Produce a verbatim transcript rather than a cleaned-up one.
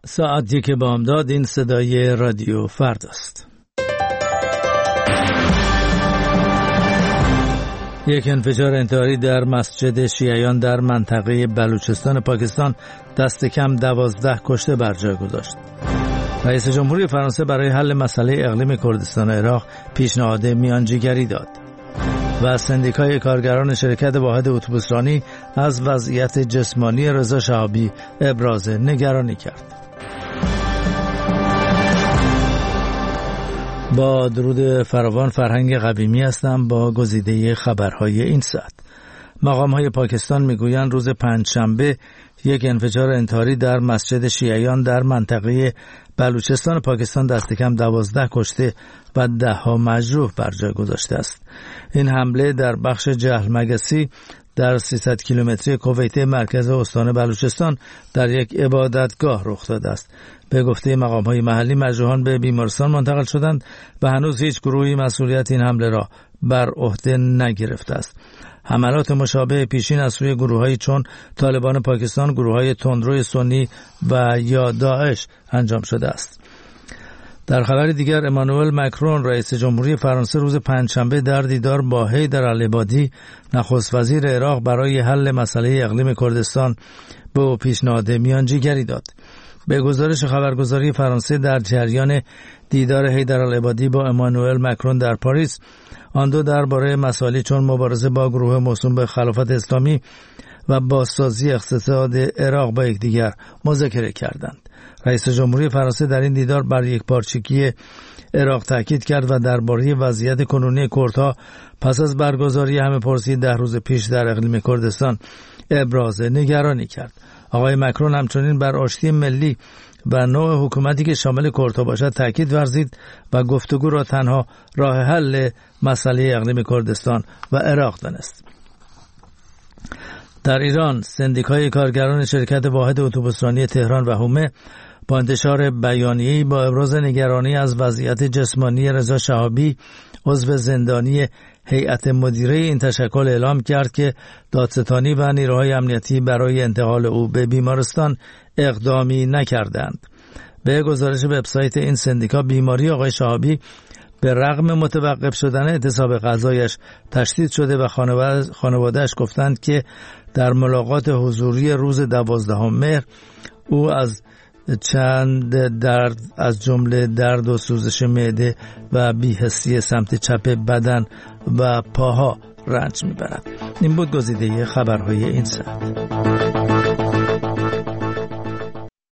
ساعت یک بامداد. این صدای رادیو فردا است. یک انفجار انتحاری در مسجد شیعیان در منطقه بلوچستان پاکستان دست کم دوازده کشته بر جای گذاشت. رئیس جمهوری فرانسه برای حل مسئله اقلیم کردستان عراق پیشنهاد میانجیگری داد و سندیکای کارگران شرکت واحد اتوبوسرانی از وضعیت جسمانی رضا شهابی ابراز نگرانی کرد. با درود فراوان، فرهنگ قویمی هستم با گزیده خبرهای این ساعت. مقام‌های پاکستان میگویند روز پنجشنبه یک انفجار انتحاری در مسجد شیعیان در منطقه بلوچستان پاکستان دست کم دوازده کشته و ده ها مجروح بر جای گذاشته است. این حمله در بخش جهل مگسی در سیصد کیلومتری کویته مرکز استان بلوچستان در یک عبادتگاه رخ داده است. به گفته مقام‌های محلی مجروحان به بیمارستان منتقل شدند و هنوز هیچ گروهی مسئولیت این حمله را بر عهده نگرفته است. حملات مشابه پیشین از سوی گروه‌هایی چون طالبان پاکستان، گروه‌های تندروی سنی و یا داعش انجام شده است. در خبر دیگر، امانوئل مکرون رئیس جمهوری فرانسه روز پنجشنبه در دیدار با حیدر العبادی نخست وزیر عراق برای حل مسئله اقلیم کردستان به او پیشنهاد میانجیگری داد. به گزارش خبرگزاری فرانسه، در جریان دیدار حیدر العبادی با امانوئل مکرون در پاریس، آن دو درباره مسائلی چون مبارزه با گروه موسوم به خلافت اسلامی و بازسازی اقتصاد عراق با یکدیگر مذاکره کردند. رئیس جمهوری فرانسه در این دیدار بر یکپارچگی عراق تاکید کرد و درباره وضعیت کنونی کردها پس از برگزاری همه‌پرسی ده روز پیش در اقلیم کردستان ابراز نگرانی کرد. آقای مکرون همچنین بر آشتی ملی و نوع حکومتی که شامل کردها باشد تاکید ورزید و گفتگو را تنها راه حل مسئله اقلیم کردستان و عراق دانست. در ایران، سندیکای کارگران شرکت واحد اتوبوسرانی تهران و حومه با انتشار بیانیه‌ای با ابراز نگرانی از وضعیت جسمانی رضا شهابی عضو زندانی هیئت مدیره این تشکل اعلام کرد که دادستانی و نیروهای امنیتی برای انتقال او به بیمارستان اقدامی نکردند. به گزارش وبسایت این سندیکا، بیماری آقای شهابی به رغم متوقف شدن اعتصاب غذایش تشدید شده و خانواده‌اش گفتند که در ملاقات حضوری روز دوازدهم مهر او از چند درد از جمله درد و سوزش معده و بی‌حسی سمت چپ بدن و پاها رنج میبرد. این بود گزیده خبرهای این ساعت.